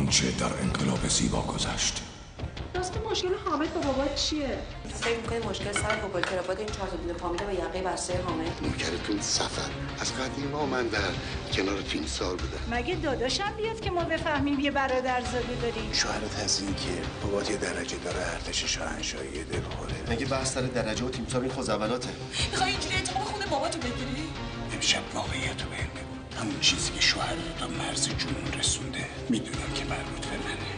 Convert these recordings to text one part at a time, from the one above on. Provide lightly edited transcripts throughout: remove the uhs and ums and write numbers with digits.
آنچه در انقلاب زیبا گذشت. راست مشکل حامد با بابا چیه؟ فکر می‌کنی مشکل سر فوتبال کراوات این 4 تا دونه فامیل با یقه بسته حامد؟ نوکرتون سفر از قدیما من در کنار تیمسار بودم. مگه داداشم بیاد که ما بفهمیم یه برادرزاده داریم؟ شوهرت از این که بابات یه درجه داره ارتش شاهنشاهی دلخوره. مگه بحث سر درجه و تیمسار این خوزولاته؟ می‌خوای اینجوری اعتماد خود باباتو بگیری؟ امشب واقعیتو بهم بگو. همون چیزی که شوهر رو تا مرز جنون رسونده میدونم که مربوط به منه.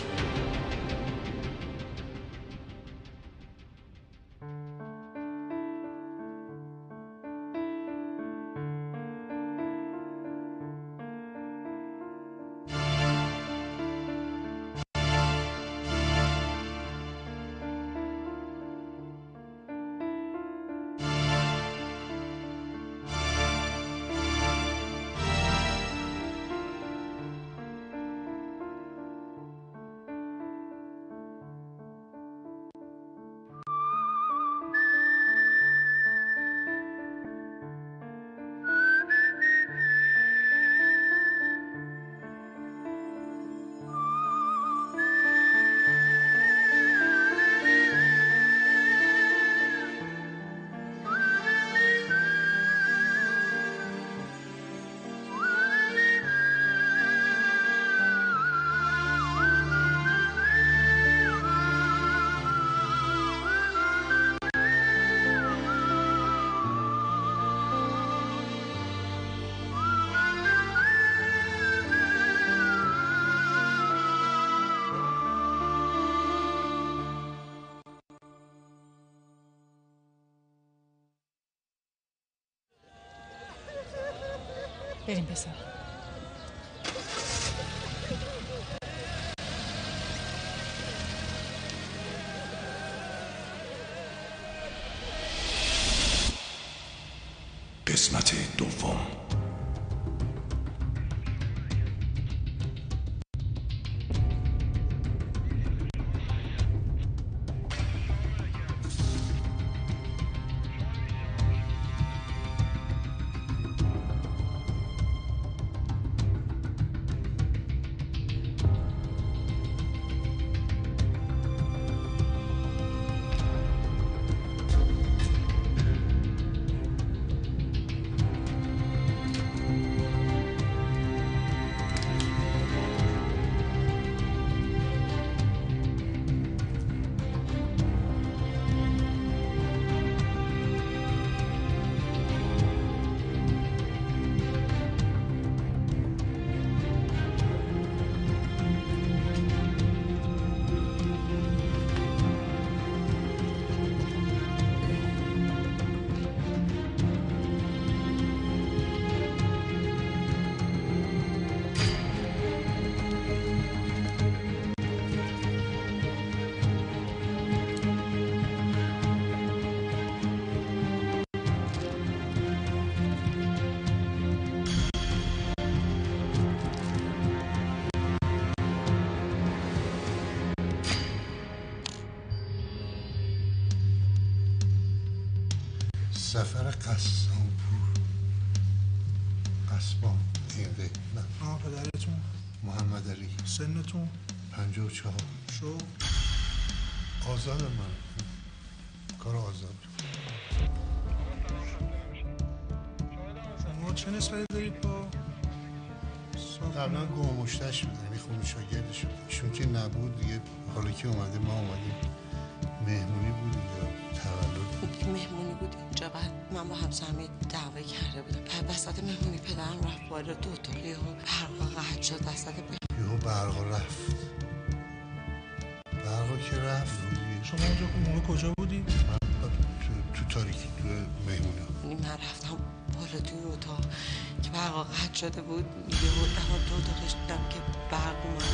بریم پسر. قسمت دوم. سفر قسامپور قصبان اینقه نه پدرتون محمد علی سنتون 54 شو آزاد من کار آزاد شما چه نسبتی دارید با قبلا گمشتش شد یعنی خونه شاگرد شد ایشون که نبود دیگه حالا که اومده ما اومدیم مهمونی بود یا تولد مهمونی بود اینجا بعد من با همسرم دعوی کرده بودم بعد وسط مهمونی پدرم رفت بالا دو اتاقی و برقا قطع شد وسط یهو برقا رفت برقا که رفت شما اونجا موقع کجا بودی؟ من تو تاریکی تو مهمونی من رفتم بالا توی اتاق که برقا قطع شده بود یهو در دو اتاقش دیدم که برق اومد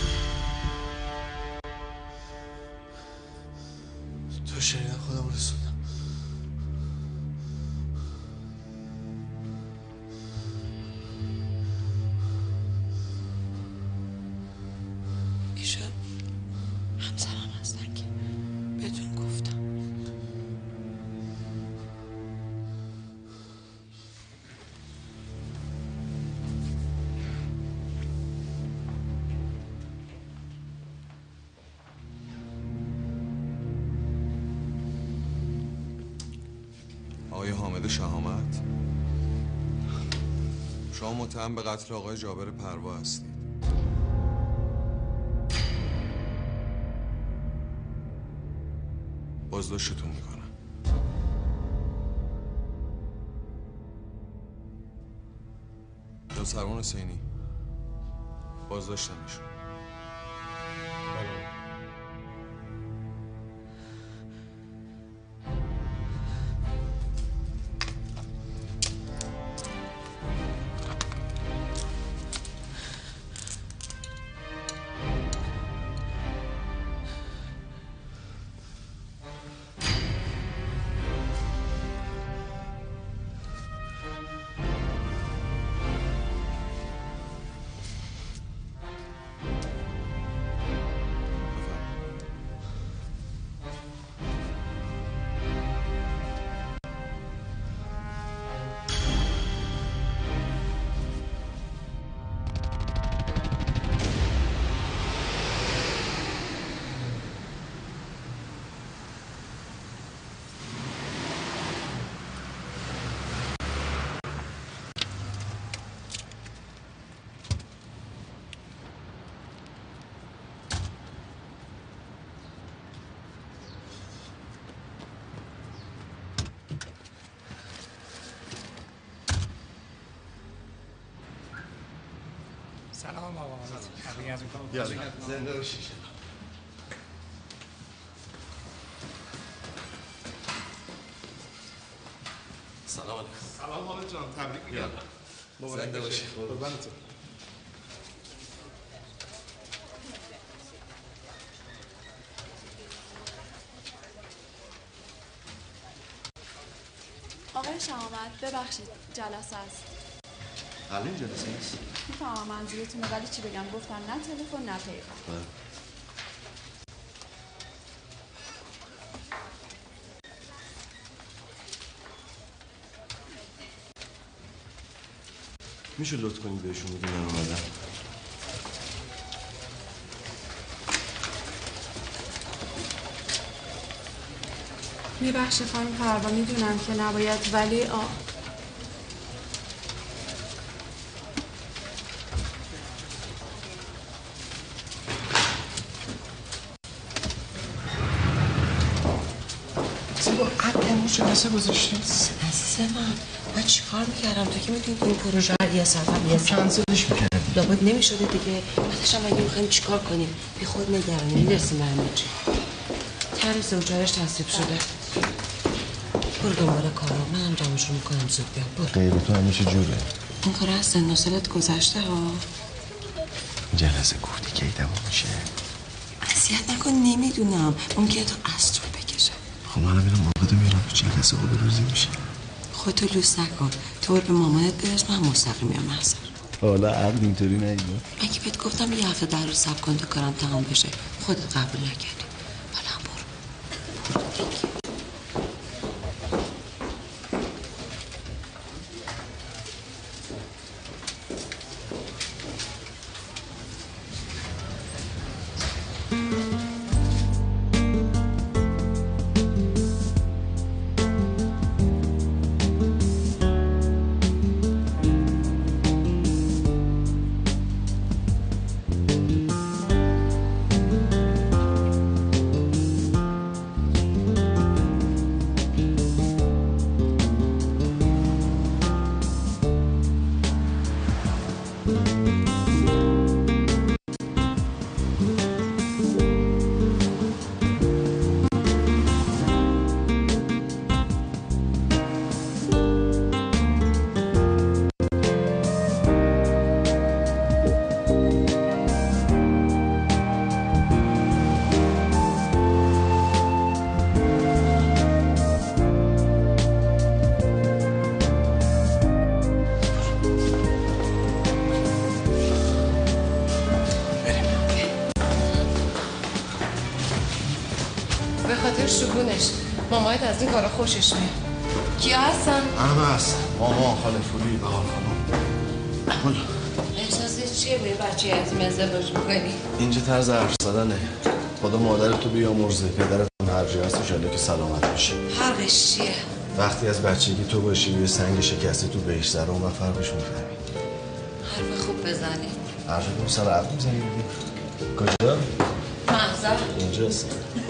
تو شنیدن خودم رسوندم ایشان همسرم هستن که بهتون گفتم آقای حامد شهامت، شما متهم به قتل آقای جابر پروا هستید. بازداشتتون میکنم. جناب سروان حسینی، بازداشتم ایشون. سلام آقا. یالا زنده باشی. سلام علیکم. سلام حامد جان، تبریک میگم. زنده باشی. قربانتون. آقای شهامت ببخشید جلسه است. الان جلسه است؟ میفهمم منظورتونه ولی چی بگم، گفتن نه تلفن نه پیغام. میشه لطف کنید بهشون بگید من اومدم؟ میبخشید خانم پروا، میدونم که نباید ولی زیبا عقل امروز جلسه گذاشتیم. عزیز من چی کار میکردم؟ تو که میدونی این پروژه رو یه سفر کنسلش میکردم. لابد نمیشده دیگه. بعدش هم اگه میخوایم چی کار کنیم بی خود نگرانی میرسیم به همه چی. طرح زوجه‌اش تصویب شده. برو دنبال کارا، منم جمعشون میکنم زود بیام. برو. غیر تو همیشه جوره. این کار از سن و سالت گذشته ها. جلسه گفتی کی تموم میشه؟ اذیت نکن، نمیدونم ممکنه تو عصر بکشه. خب منم اینو موقع میارم تو جلسه ها به روزی میشه. خودتو لوس نکن، تو به مامانت برس، من مستقیم میام محضر. حالا عقل اینطوری نیده. اگه بهت گفتم یه هفته در روز صبر کن تا کارم تمام بشه، خودت قبول نکردی. حالا هم برو. شگونش مامایت از این کارا خوشش میاد. کیا هستن؟ همه هستن. ماما، خاله فولی، بهار خانم. احساسش چیه به بچه یتیم ازدواج میکنی؟ اینجا طرز حرف زدنه. خدا مادرتو بیامرزه، پدرت هم هر جا هست انشالله که سلامت بشه. حرفش چیه؟ وقتی از بچگی تو باشی یه سنگ شکسته تو بهش سر اون وقت فرقش میفهمی. حرف خوب بزنی. حرف خوب سر عقل میزنی دیگه. کجا؟ محضر اینجاست.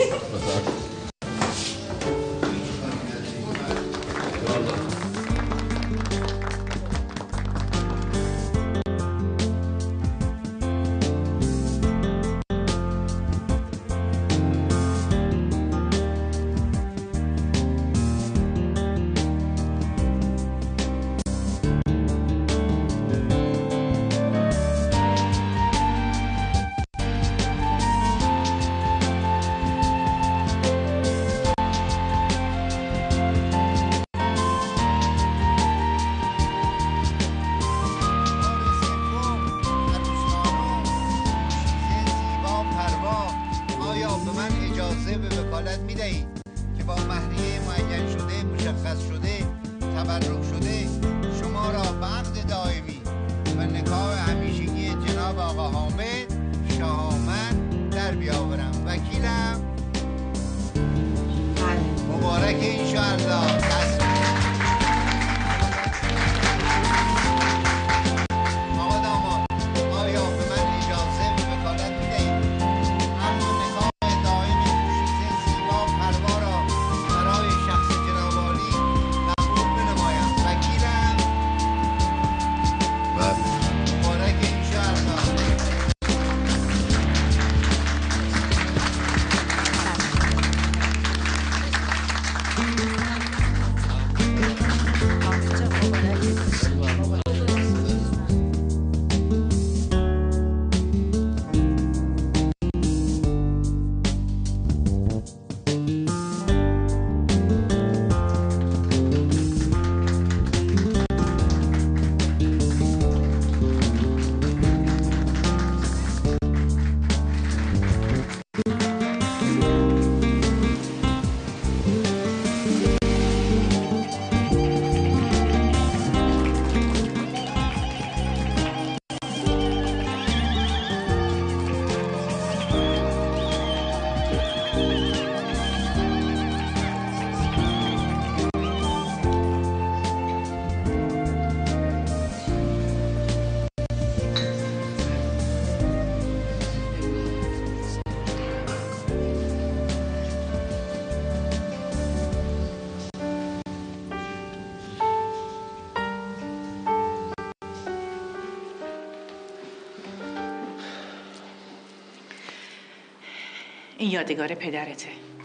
این یادگار پدرته.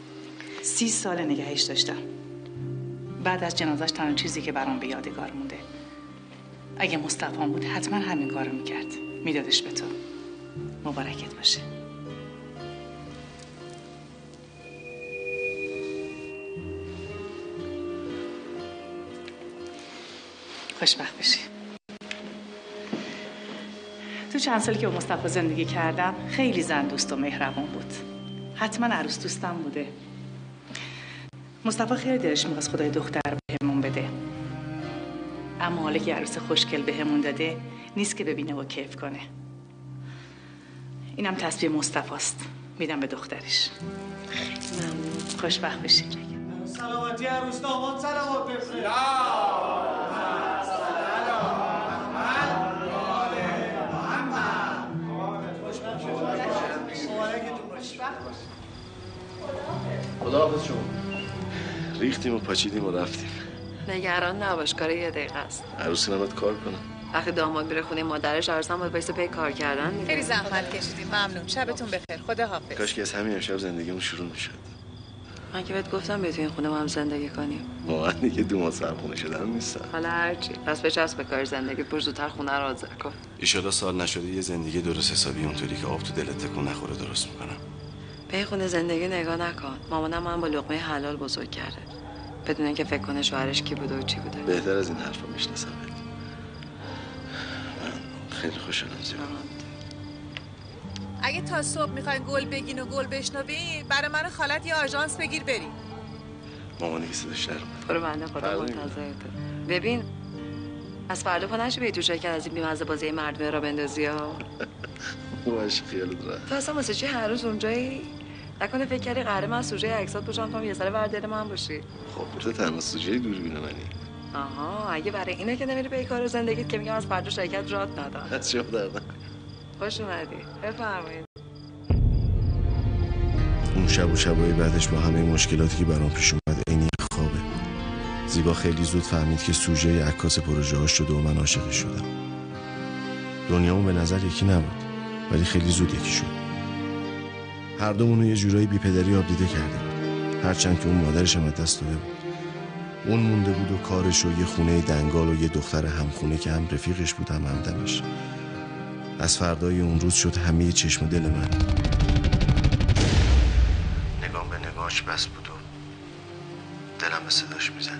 30 سال نگهش داشتم. بعد از جنازش تنها چیزی که برام به یادگار مونده، اگه مصطفی بود حتما همین کارو میکرد، میدادش به تو. مبارکت باشه. خوشبخت بشی. تو چند سالی که با مصطفی زندگی کردم خیلی زن دوست و مهربان بود. حتما عروس دوستم بوده. مصطفی خیلی دلش می‌خواست خدای دختر بهمون بده. اما حالا که عروس خوشگل بهمون داده نیست که ببینه و کیف کنه. اینم تسبیح مصطفی‌ست. میدم به دخترش. ممنون. خوشبخت بشی. سلامتی عروس داماد سلامت بفرست. خداحافظ شما. ریختیم و پاچیدیم و رفتیم. نگران نباش، کار یه دقیقه است. عروسی نباید کار کنم. وقتی داماد میره خونه مادرش، عروسم باید وایسه پی کار کردن دیگه. خیلی زحمت کشیدیم. ممنون. شبتون بخیر. خداحافظ. کاش که از همین امشب زندگیمون شروع میشد. من که بهت گفتم بیا تو این خونه با هم زندگی کنیم. واقعا دیگه 2 ماه سرخونه شدن نیستم. حالا هرچی. پس بچسب به کار زندگی، برو زودتر خونه رو آذر کن. ان شاءالله سال نشده یه زندگی درست حسابی اونطوری که آب تو دلت تکون نخوره درست میکنم. به این خونه زندگی نگاه نکن. مامانم من با لقمه حلال بزرگ کرده. بدون اینکه فکر کنه شوهرش کی بوده و چی بوده. بهتر از این حرفا میشناسم. من خیلی خوشحالم زیاد. اگه تا صبح میخواین گل بگین و گل بشنوین، برای من خالت یه آژانس بگیر بریم. مامانی که صداش در اومد. برو بنده خدا منتظرته. ببین از فردا پا نشی به تو شرکت از این بیمزه بازی مردمه را بندازی ها. باشه خیالت راحت. تو اصلا واسه چی هر روز اونجایی؟ نکنه فکر کردی قراره من سوژه عکسات باشم تو هم یه سر بردل من باشی؟ خب تو تنها سوژه دوربین منی. آها اگه برای اینه که نمیری به کار زندگیت که میگم از فردا شرکت رات ندار. از شما دردن. خوش اومدی. بفرمایید. اون شب و شبای بعدش با همه مشکلاتی که برام پیش اومد عینی خوابه. زیبا خیلی زود فهمید که سوژه عکاس پروژه‌اش شده و من عاشقش شدم. دنیامون به نظر یکی نبود ولی خیلی زود یکی شد. هر دومون یه جورایی بی پدری آبدیده کرده بود. هرچند که اون مادرش هم از دست داده بود. اون مونده بود و کارش و یه خونه دنگال و یه دختر همخونه که هم رفیقش بود هم همدمش. از فردای اون روز شد همه چشم و دل من. نگام به نگاهش بس بود و دلم به صداش میزد.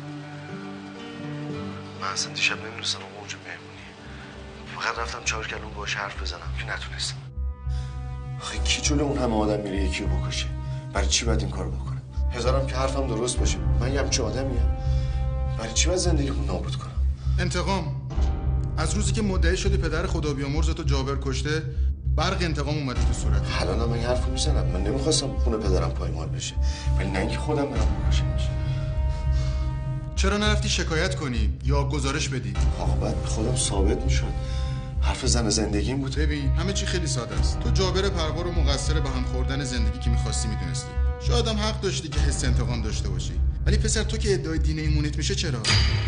من اصلا دیشب نمیدونستم اونجا مهمونیه. فقط رفتم 4 کلمه باهاش حرف بزنم که نتونستم. آخه کی جلو اون همه آدم میره یکی رو بکشه؟ برای چی باید این کارو بکنم؟ هزارم که حرفم درست باشه. من یه همچه آدمیم. برای چی باید زندگیمو نابود کنم؟ انتقام. از روزی که مدعی شدی پدر خدا بیامرز تو جابر کشته، برق انتقام اومده تو صورت. الانم من حرفو میزنم. من نمیخواستم خونه پدرم پایمال بشه. ولی نه اینکه خودم برم بکشمش. چرا نرفتی شکایت کنی یا گزارش بدی؟ آقا بعد خودم ثابت میشد. حرف زن زندگیم بود. ببین همه چی خیلی ساده است. تو جابر پروار و مقصر به هم خوردن زندگی که می‌خواستی میدونستی. شاید هم حق داشتی که حس انتقام داشته باشی. ولی پسر تو که ادعای دین ایمونت میشه چرا؟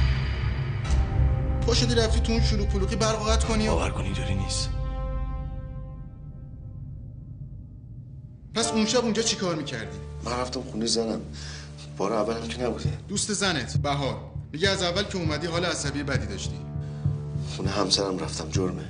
تو شدی رفتی تو اون شلوغ پلوغی برق قطع کنی. باور کنی داری نیست. پس اون شب اونجا چیکار می‌کردی؟ من رفتم خونه زنم. بار اولم که نبوده. دوست زنت بهار میگه از اول که اومدی حال عصبی بدی داشتی. خونه همسرم رفتم. جرمه.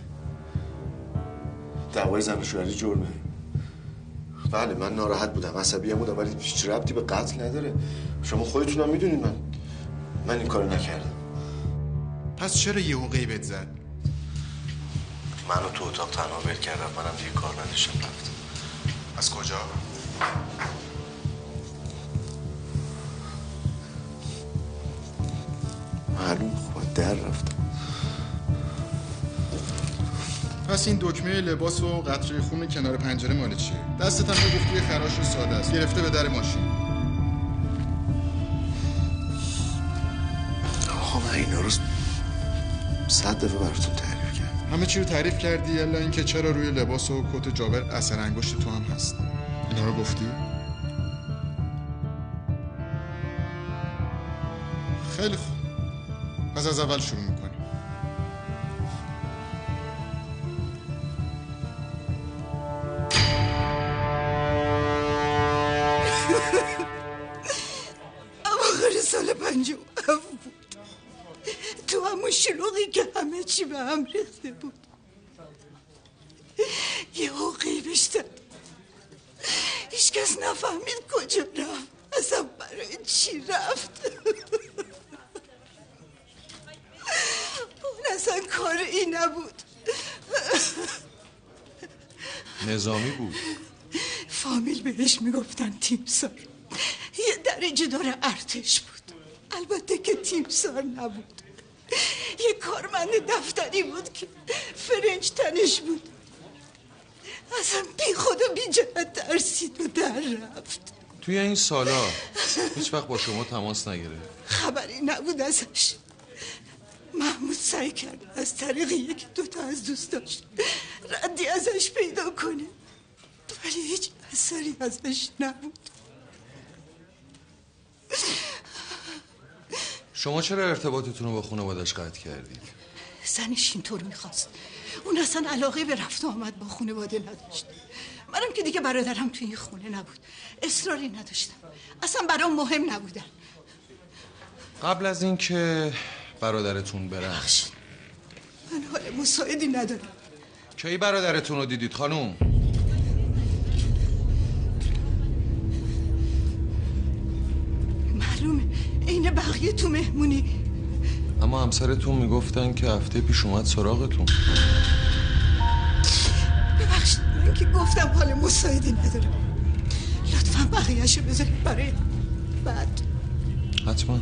دعوای زن و شوهری جرمه. بله من ناراحت بودم، عصبی بودم، ولی هیچ ربطی به قتل نداره. شما خودتونم میدونید من این کارو نکردم. پس چرا یهو غیبت زد؟ منو تو اتاق تنها ول کرد. منم دیگه کار نداشتم رفتم. از کجا؟ معلوم خوب در رفتم. پس این دکمه لباس و قطره خون کنار پنجره مال چیه؟ دستت هم گفتی یه خراش ساده است. گرفته به در ماشین. آقا من اینا رو 100 دفعه براتون تعریف کردم. همه چی رو تعریف کردی الا اینکه چرا روی لباس و کت جابر اثر انگشت تو هم هست. اینا رو گفتی؟ خیلی خوب. پس از اول شروع میکنیم. اواخر سال 57 بود. تو همون شلوغی که همه چی به هم ریخته بود یه غیبش داد. هیچ کس نفهمید کجا رفت، اصلا برای چی رفت. اون اصلا کار این نبود. نظامی بود. فامیل بهش میگفتن تیمسار. یه درجه داره ارتش بود. البته که تیمسار نبود. یه کارمند دفتری بود که فرنج تنش بود. اصلا بی خود و بی جهت ترسید و در رفت. توی این سالا هیچ وقت با شما تماس نگرفت؟ خبری نبود ازش. محمود سعی کرد از طریق یکی دوتا از دوستاش ردی ازش پیدا کنه، ولی هیچ اثری ازش نبود. شما چرا ارتباطتون رو با خانواده‌اش قطع کردید؟ زنش اینطور میخواست. اون اصلا علاقه به رفت و آمد با خانواده نداشت. منم که دیگه برادرم توی این خونه نبود. اصراری نداشتم. اصلا برام مهم نبودن. قبل از اینکه برادرتون برن من حال مساعدی ندارم. کی برادرتون رو دیدید خانوم؟ معلومه این بقیه تو مهمونی. اما همسرتون میگفتن که هفته پیش اومد سراغتون. ببخشید من که گفتم حال مساعدی ندارم. لطفا بقیه‌شو بذارید برای بعد. حتما.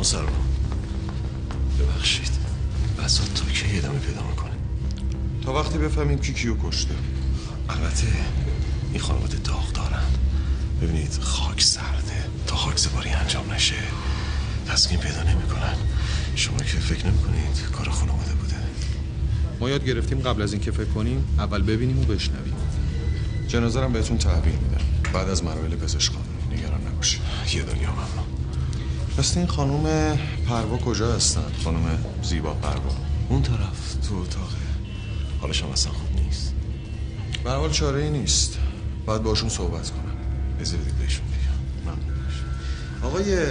سلام. ببخشید بساط تا کی ادامه پیدا میکنه؟ تا وقتی بفهمیم کی کیو کشته. البته این خانواده داغ دارن. ببینید خاک سرده، تا خاک سپاری انجام نشه تصمیم پیدا نمیکنن. شما که فکر نمیکنید کار خانواده بوده؟ ما یاد گرفتیم قبل از اینکه فکر کنیم اول ببینیم و بشنویم. جنازه رو بهتون تحویل میدم بعد از مراحل پزشک قانونی. نگران نباشید. یه دنیا ممنون. پس این خانم پروا کجا هستن؟ خانم زیبا پروا اون طرف تو اتاقه. حالش هم اصلا خوب نیست. به هر حال چاره ای نیست. باید باشون صحبت کنم. بذارید بهشون بگم. ممنون. آقای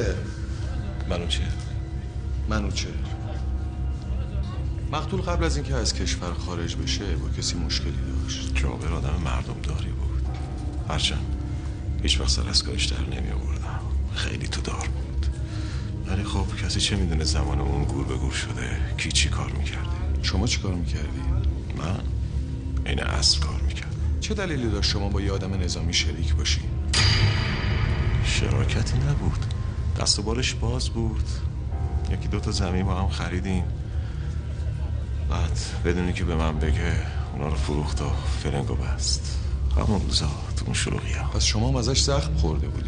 منوچهر مقتول قبل از اینکه از کشور خارج بشه با کسی مشکلی داشت؟ جابر آدم مردم داری بود. هرچند هیچ وقت سر از کارش در نمی آوردم. خیلی تو دار بود. ولی خب کسی چه میدونه زمان اون گور به گور شده کی چی کار میکرده. شما چی کار میکردی؟ من این اصل کار میکردم. چه دلیلی داشت شما با یه آدم نظامی شریک باشی؟ شراکتی نبود، دست و بالش باز بود. یکی دوتا زمین با هم خریدیم، بعد بدونی که به من بگه اونا رو فروخت و فرنگو بست. همون روزا تو اون شلوغی ها. پس شما هم ازش زخم خورده بودی؟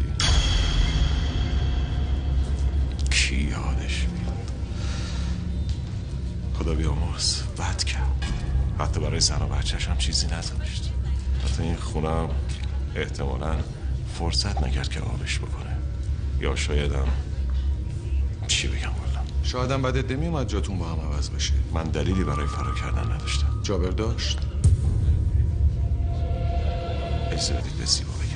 کی یادش میاد؟ خدا بیامرز بد کرد. حتی برای زن و بچه‌ش هم چیزی نذاشت. حتی این خونم احتمالاً فرصت نکرد که آبش بکنه. یا شایدم چی بگم والا. شایدم بعد نمیومد جاتون با هم عوض بشه. من دلیلی برای فرار کردن نداشتم. جابر داشت؟ اجازه بدید به زیبا بگم.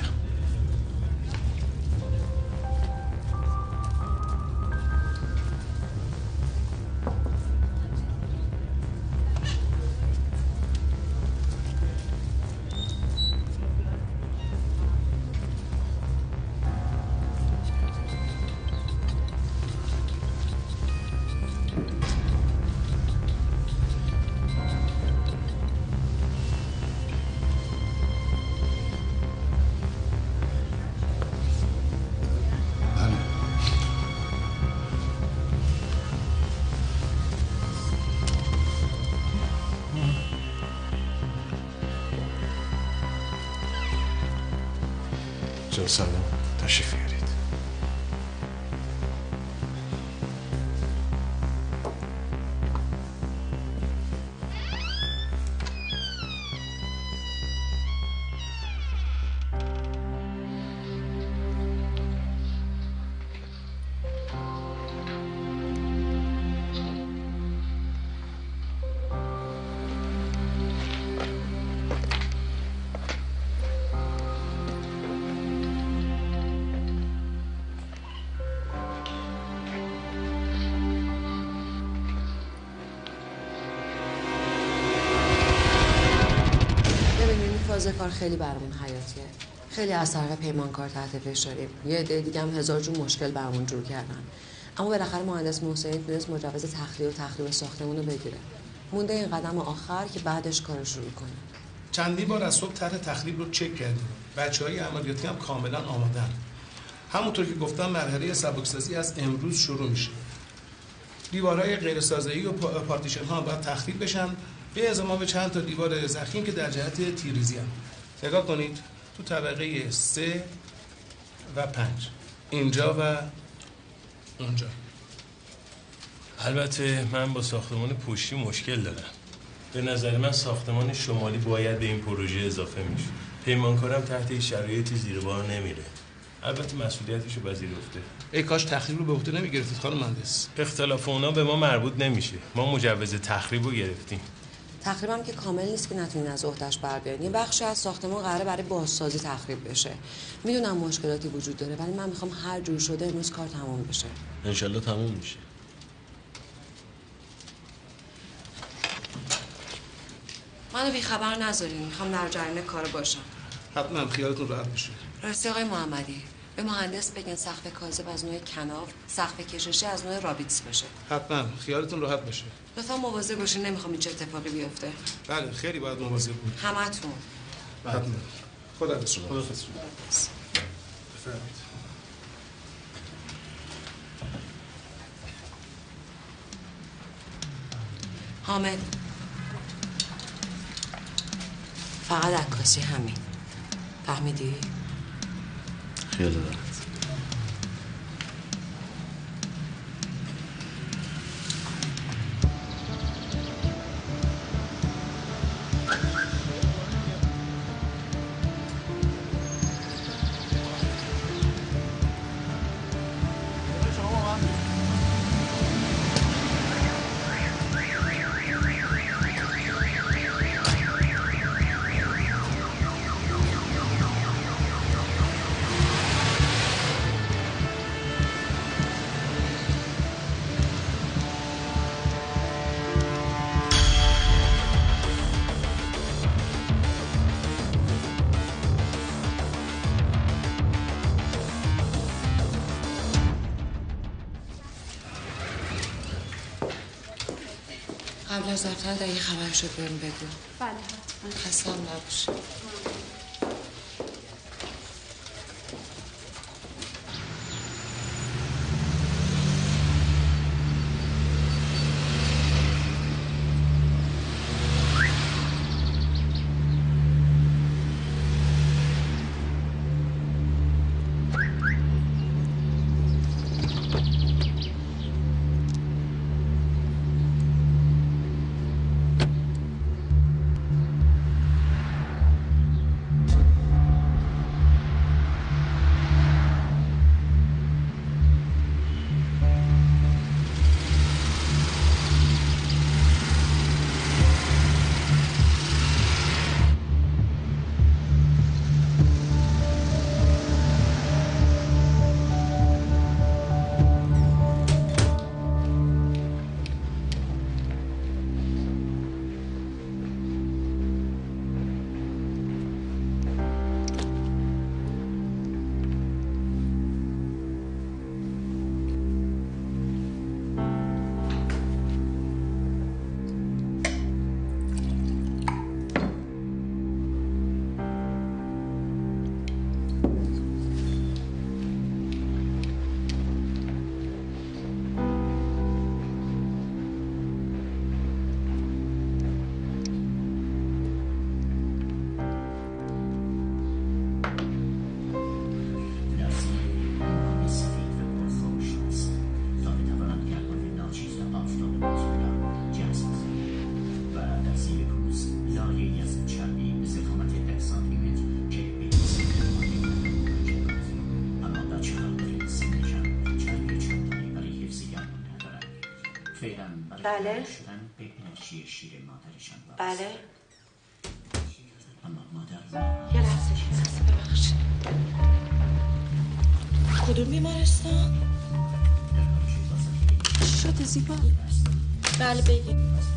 جان سلام، تشریف بیارید. کار خیلی برامون حیاتیه. خیلی از طرف پیمانکار تحت فشاریم. یه عده دیگه هم هزار جور مشکل برامون جور کردن. اما بالاخره مهندس محسنی تونست مجوز تخلیه و تخریب ساختمون رو بگیره. مونده این قدم آخر که بعدش کارو شروع کنه. چندی بار از صبح طرح تخریب رو چک کردیم. بچه‌های عملیاتی هم کاملا آمادن. همونطور که گفتم مرحله سبکسازی از امروز شروع میشه. دیوارهای غیر سازه‌ای و پارتیشن ها باید تخریب بشن به اضافه چند تا دیوار ضخیم که در جهت تیریزی هم. نگاه کنید تو طبقه 3 و 5 اینجا و اونجا. البته من با ساختمان پشتی مشکل دارم. به نظر من ساختمان شمالی باید به این پروژه اضافه میشه. پیمانکارم تحت این شرایطی زیر بار نمیره. البته مسئولیتش رو پذیرفته. ای کاش تخریب رو به عهده نمیگرفتید خانم مهندس. اختلاف اونا به ما مربوط نمیشه. ما مجوز تخریب رو گرفتیم. تخریبم که کامل نیست که نتونین از عهده‌اش بر بیارین. یه بخشی از ساختمان قراره برای بازسازی تخریب بشه. میدونم مشکلاتی وجود داره ولی من میخوام هر جور شده امروز کار تموم بشه. انشالله تموم میشه. منو بیخبر نذارین. میخوام در جریان کار باشم. حتما خیالتون راحت بشه. راستی آقای محمدی به مهندس بگن سقف کاذب از نوع کناف، سقف کششی از نوع رابیتس بشه. حتما خیالتون راحت بشه. لطفا مواظب باشین نمیخوام هیچ اتفاقی بیفته. بله خیلی باید مواظب بود. همتون. حتما. خداحافظ شما. خداحافظ. بفرمایید. حامد فقط عکاسی همین. فهمیدی؟ خیال راحت. قبل از رفتن اگه خبر شد بهم بگو. بله حتما. خستم نباشی. بله. بله. یه لحظه ببخشید. کدوم بیمارستان؟ چی شده زیبا؟ بله بگید.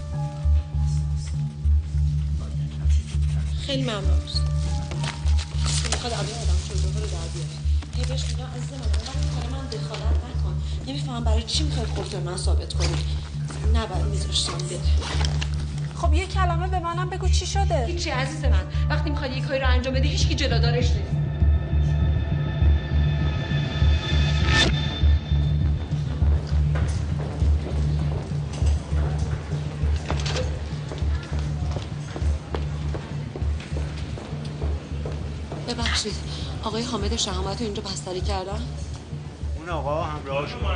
خیلی ممنون. میخواد آدم شده رو در بیاره. هی بهش میگم عزیز من دخالت نکن. نمیفهمم برای چی میخواید خودتون من ثابت کنید. نباید میذاشتم بده. خب یه کلمه به منم بگو چی شده؟ هیچی عزیز من. وقتی میخواد یه کاری رو انجام بده هیچکی جلودارش نیست. ببخشید آقای حامد شهامت رو اینجا بستری کردن؟ اون آقا همراه شما.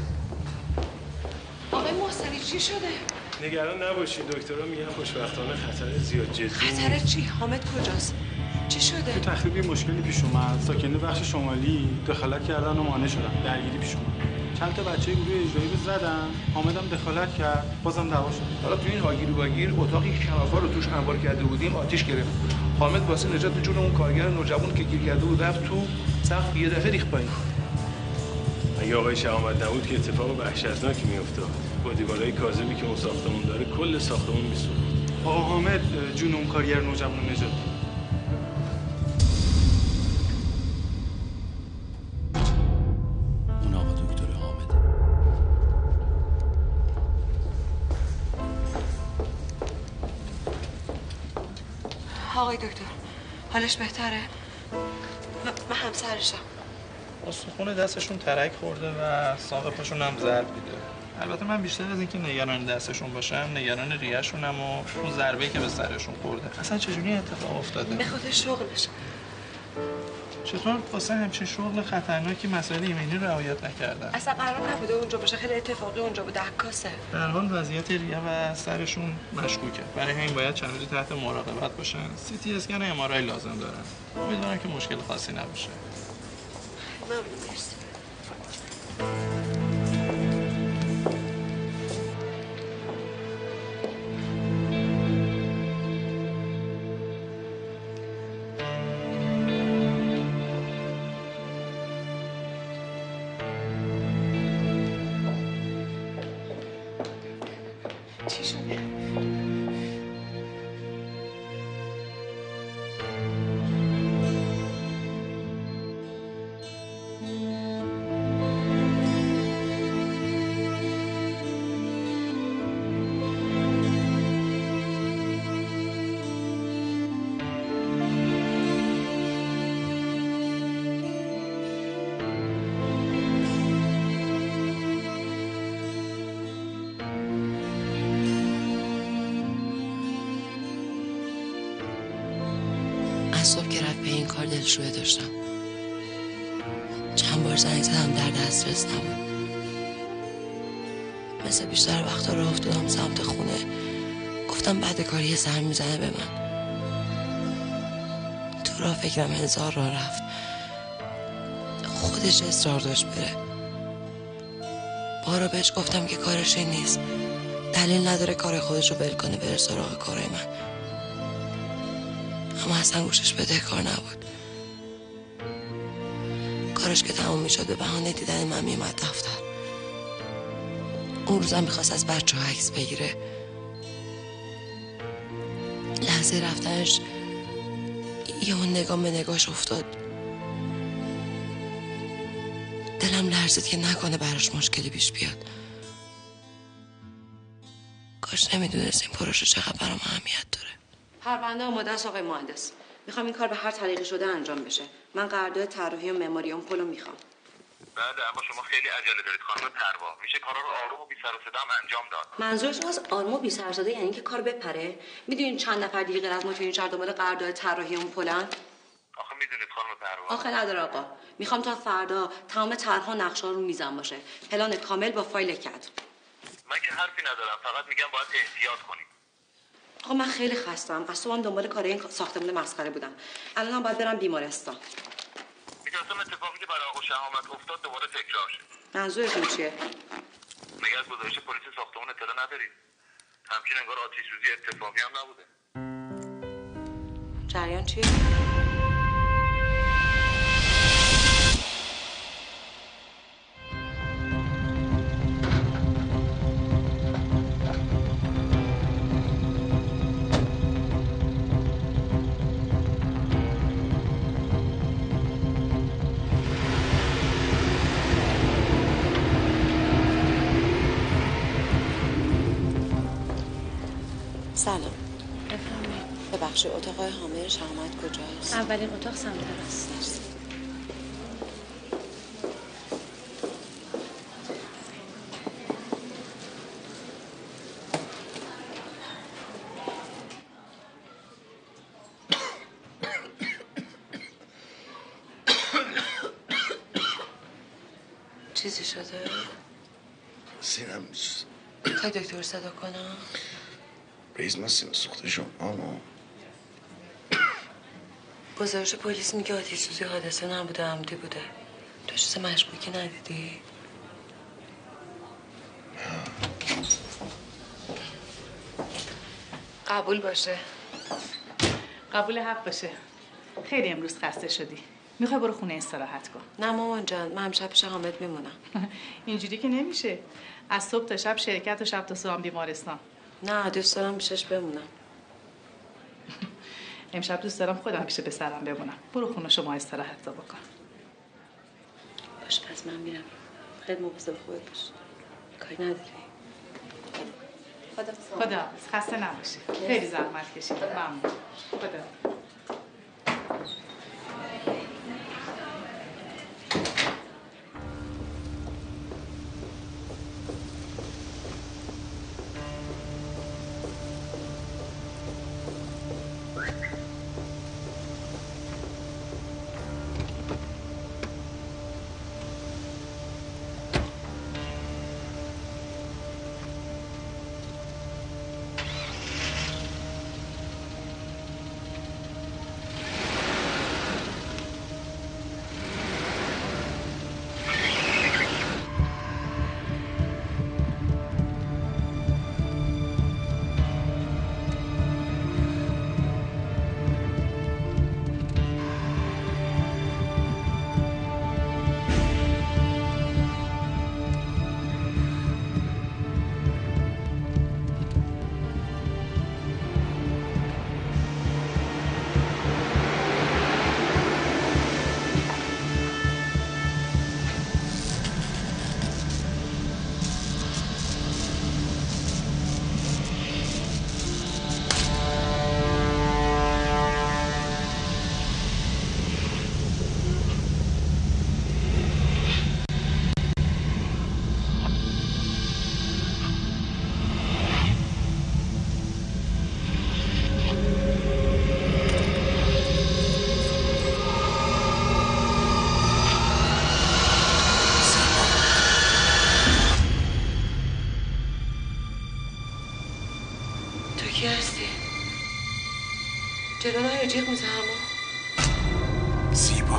آقای محسنی چی شده؟ نگران نباشید دکترها میگن خوشبختانه خطر زیاد جدی خطر چی؟ حامد کجاست؟ چی شده؟ تو تخریبی مشکلی پیش اومد. ساکنین بخش شمالی دخالت کردن و مانع شدن. درگیری پیش اومد. چند تا بچه گروه اجرایی رو زدن. حامد هم دخالت کرد. بازم دعوا شد. حالا تو این هاگیر و واگیر اتاقی که کلافا رو توش انبار کرده بودیم آتیش گرفت. حامد واسه نجات جون اون کارگر نوجوان که گیر کرده بود رفت تو سقف یه دفعه ریخت پایین. اگه آقای شهامت نبود که اتفاق وحشتناکی میافتاد. با دیوارهای کاذبی که اون ساختمون داره کل ساختمون میسوخت. آقا حامد جون اون کارگر نوجوان نجات داد. اون آقا دکتر حامد. آقای دکتر حالش بهتره؟ من همسرشم. استخون دستشون ترک خورده و ساق پاشون هم ضرب دیده. البته من بیشتر از اینکه نگران دستشون باشم نگران ریه‌شونم و اون ضربه‌ای که به سرشون خورده. اصلا چجوری اتفاق افتاده؟ به خاطر شغلش. چطور واسه همچین شغل خطرناکی مسائل ایمنی رعایت نکردن؟ اصلا قرار نبوده اونجا باشه، خیلی اتفاقی اونجا بوده، عکاسه. در حال وضعیت ریه و سرشون مشکوکه. برای همین باید چند روزی تحت مراقبت باشن. سی اسکن و ام‌آرآی لازم دارن. امیدوارم که مشکل خاصی نباشه. ممنون، مرسی. چی شده؟ از صبح که رفت به این کار دلشوره داشتم. چند بار زنگ زدم در دسترس نبود. مثل بیشتر وقتا راه افتادم سمت خونه. گفتم بعد کاری یه سر میزنه به من. تو راه فکرم هزار راه رفت. خودش اصرار داشت بره. بارا بهش گفتم که کارش این نیست. دلیل نداره کار خودش رو ول کنه بره سراغ کارای من. اما اصلا گوشش بده کار نبود. کارش که تموم میشد به بهانه دیدن من میومد دفتر. اون روزم میخواست از بچه ها عکس بگیره. لحظه رفتنش یه اون نگام به نگاش افتاد. دلم لرزید که نکنه براش مشکلی پیش بیاد. کاش نمیدونست این پروژه چقدر برام اهمیت داره. پرونده آماده است آقای مهندس. میخوام این کار به هر طریقی شده انجام بشه. من قرارداد طراحی و معماری اون پلو میخوام. بله اما شما خیلی عجله دارید خانم پروا. میشه کارا رو آروم و بی سر و صدا انجام داد. منظورتون از آروم و بی سر و صدا یعنی که کار بپره؟ میدونین چند نفر دیگه غیر از متین شهر دنبال قرارداد طراحی اون پلن؟ آخه میدونید خانم پروا. آخه نداره آقا. میخوام تا فردا تمام طرح‌ها و نقشه‌ها رو میزم باشه. پلان کامل با فایل کد. من که حرفی ندارم، فقط میگم باید احتیاط کنید. آقا من خیلی خستم. از صبحم دنبال کار این ساختمون مسخره بودم. الانم باید برم بیمارستان. میترسم اتفاقی که برای آقا شهامت افتاد دوباره تکرار شه. منظورتون چیه؟ مگه از گزارش پلیس ساختمون اطلاع ندارید؟ همچین انگار آتش سوزی اتفاقی هم نبوده. جریان چیه؟ سلام. ببخشید اتاقای حامل شهامت کجاست؟ اولین اتاق سمت راست. چیزی شده؟ سینم نیست. تا دکتر صدا کنم؟ ریزما سینه سوخته شما اما گزارش پلیس میگه آتش سوزی حادثه نبوده، عمدی بوده. تو چیز مشکوکی ندیدی؟ قبول باشه. قبول حق باشه. خیلی امروز خسته شدی. میخوای برو خونه استراحت کن. نه مامان جان، من امشب پیش حامد میمونم. اینجوری که نمیشه. از صبح تا شب شرکت و شب تا صبح بیمارستان. نه دوست دارم پیشش بمونم. امشب دوست دارم خودم پیش پسرم بمونم. برو خونه شما استراحت بکن. باشه پس من میرم. خیلی مواظب خودت باش. کاری نداری. خدا خسته نباشی. خیلی زحمت کشیدی. ممنون. خدا. جلو نه جیغ میزنم زیبا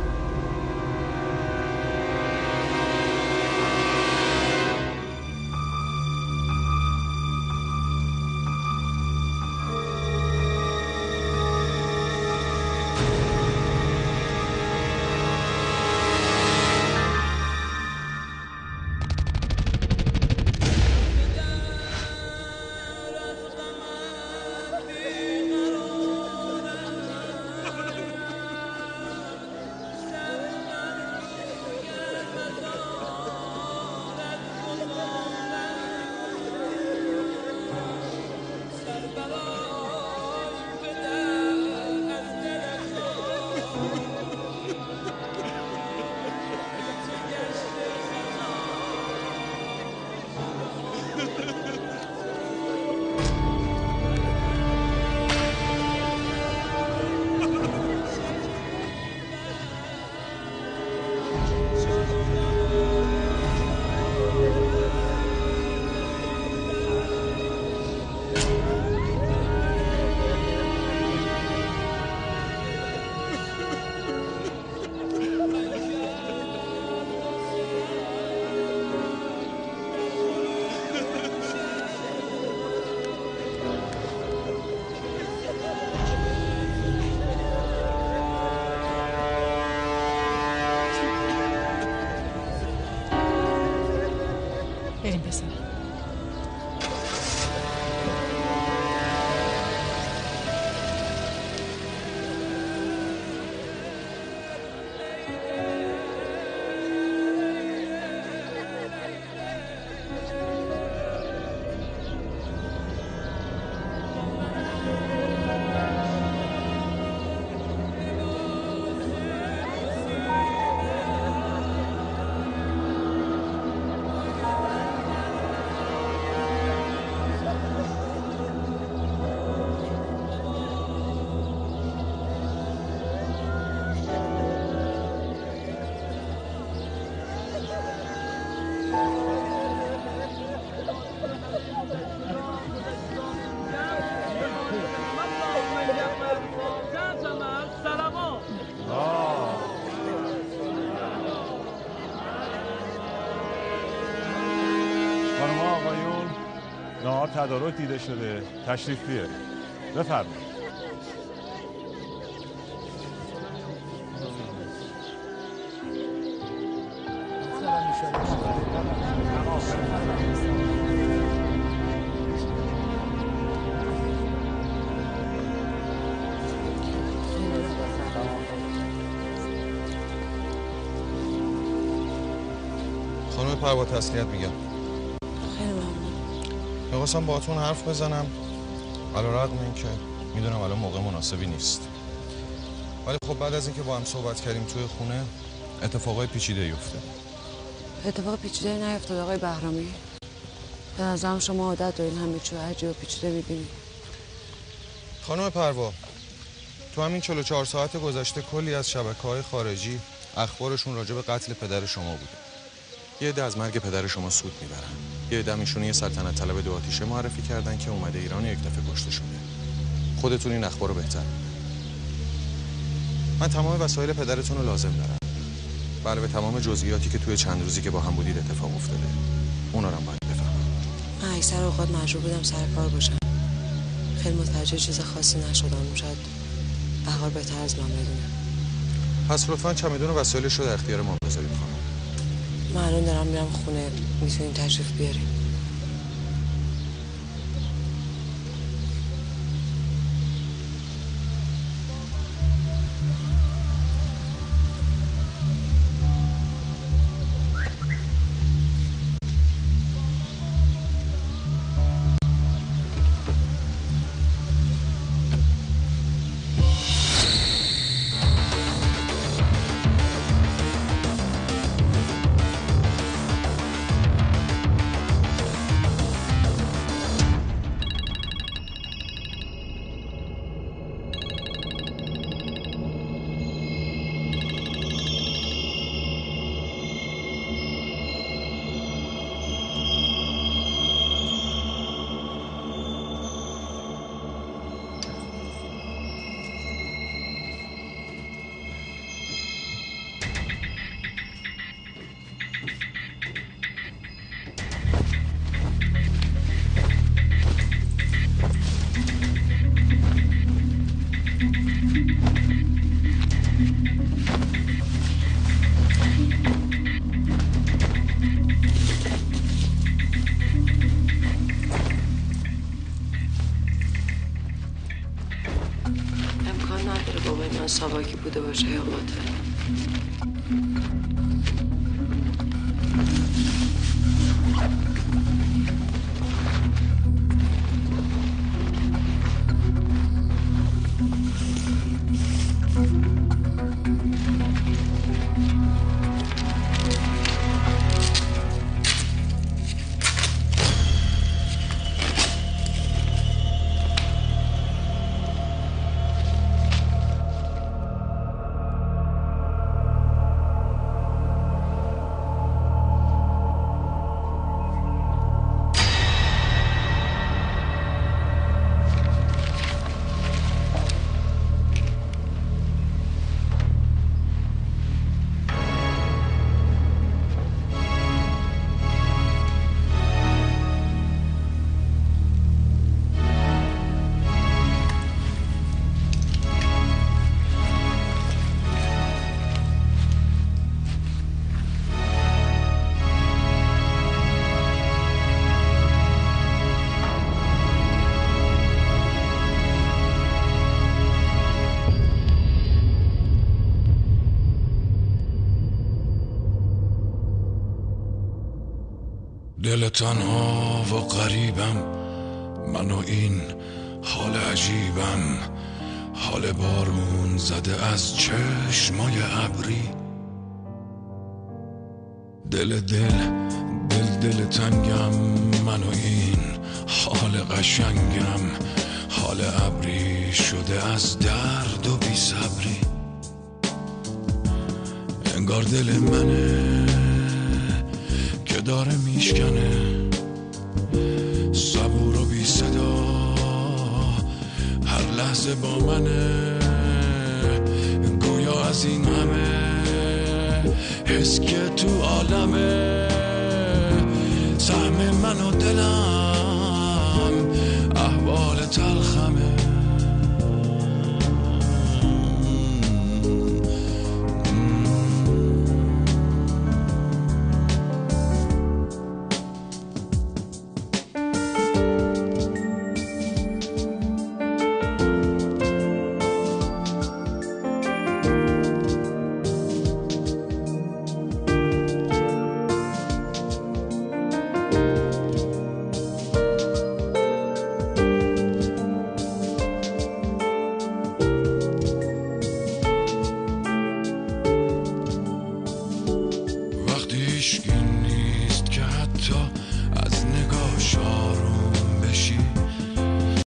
بریم پسر. تدارک دیده شده، تشریف بیارید. بفرمایید. خانم پروا تسلیت میگم. می‌خواستم باهاتون حرف بزنم علی‌رغم اینکه میدونم الان موقع مناسبی نیست، ولی خب بعد از اینکه با هم صحبت کردیم توی خونه اتفاقای پیچیده‌ای افتاد. اتفاق پیچیده‌ای نیفتاد آقای بهرامی. به نظرم شما عادت دارین همه چیو عجیب و پیچیده می‌بینید. خانم پروا، تو همین 44 ساعت گذشته کلی از شبکه‌های خارجی اخبارشون راجع به قتل پدر شما بوده. یه عده از مرگ پدر شما سود میبرن، یه عده ایشون یه سلطنت طلب دو آتیشه معرفی کردن که اومده ایران یک دفعه کشته شده. خودتون این اخبار رو بهتر. من تمام وسایل پدرتون رو لازم دارم. بله، به تمام جزئیاتی که توی چند روزی که با هم بودید اتفاق افتاده. اونا رو هم باید بفهمم. من اکثر اوقات مجبور بودم سر کار باشم. خیلی متوجه چیز خاصی نشدم. شاید بهار بهتر از من بدونه. پس لطفاً چمدون و وسایلش رو در اختیار ما بذارید خانم. من الان دارم میرم خونه، میتونین تشریف بیارین. نداره بابای من ساواکی بوده باشه یا قاتل. دل تنها و غریبم، من و این حال عجیبم، حال بارون زده از چشمای ابری. دل تنگم، من و این حال قشنگم، حال ابری شده از درد و بی صبری. انگار دل منه که داره میشکنه، صبور و بی صدا هر لحظه با منه. گویا از این همه حس که تو عالمه، سهم من و دلم احوال تلخمه.